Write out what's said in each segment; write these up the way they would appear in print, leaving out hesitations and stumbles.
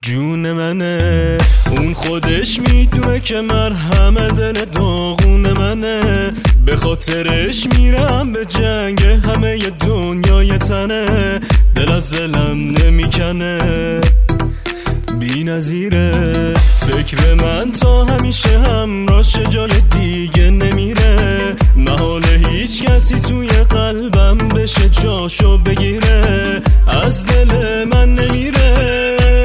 جون منه، اون خودش میدونه که مرهم دل داغون منه. به خاطرش میرم به جنگ، همه ی دنیای تنه. دل از دلم نمیکنه، بی نظیره. فکر من تا همیشه همراش، جای دیگه نمیره. محال هیچ کسی توی قلبم بشه جاشو بگیره. از دل من نمیره.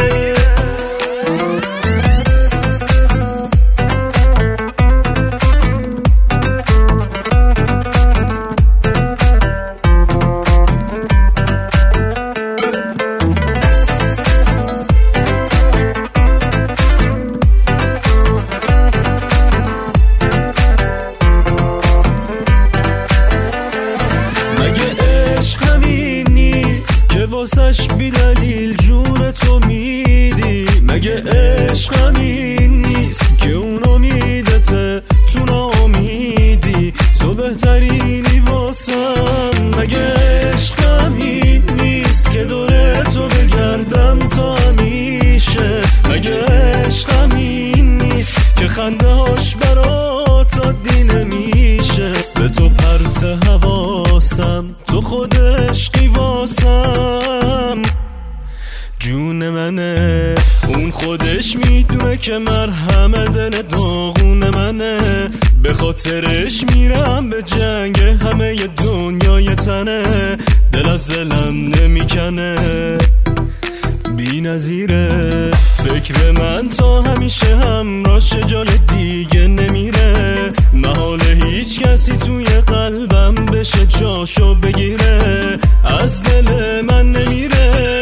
واسش بی دلیل جون تو میدی؟ مگه عشق همین نیست که اون امیدته تو ناامیدی؟ تو بهترینی واسم. مگه عشق همین نیست که دوره تو بگردم تا همیشه؟ مگه عشق همین نیست که خنده هاش برات عادی نمیشه؟ به تو پرت حواسم، تو خود عشقی واسم. جون منه، اون خودش میدونه که مرهم دل داغون منه. به خاطرش میرم به جنگ، همه ی دنیای تنه. دل از دلم نمیکنه، بی نظیره. فکر من تا همیشه همراش، جای دیگه نمیره. محال هیچ کسی توی قلبم بشه جاشو بگیره. از دل من نمیره.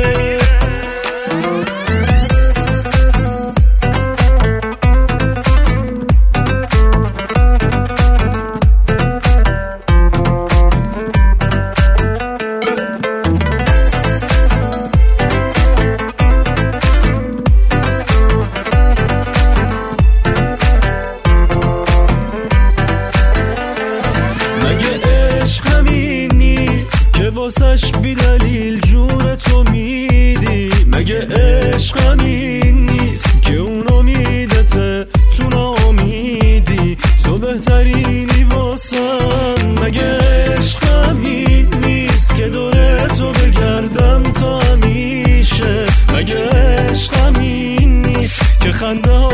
واسش بی دلیل جون تو میدی؟ مگه عشق همین نیست که اون امیدته تو ناامیدی؟ تو بهترینی واسم. مگه عشق همین نیست که دوره تو بگردم تا همیشه؟ مگه عشق همین نیست که خنده